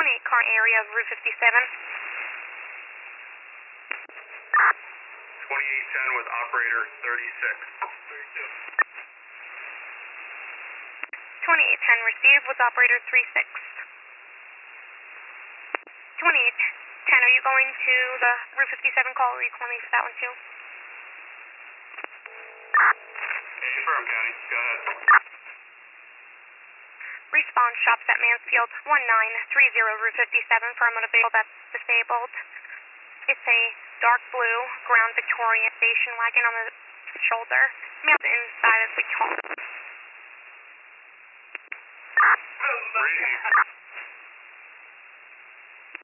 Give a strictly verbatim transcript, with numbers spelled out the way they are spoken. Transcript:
twenty-eight car area of Route fifty-seven. twenty-eight ten with operator thirty-six. thirty-two. twenty-eight ten received with operator thirty-six. twenty-eight ten, are you going to the Route fifty-seven call or are you calling me for that one too? Confirm, County. Go ahead. Respawn shops at Mansfield one nine three zero Route fifty-seven for a motor vehicle that's disabled. It's a dark blue Crown Victoria station wagon on the shoulder. Mailed inside as we talk. Reading.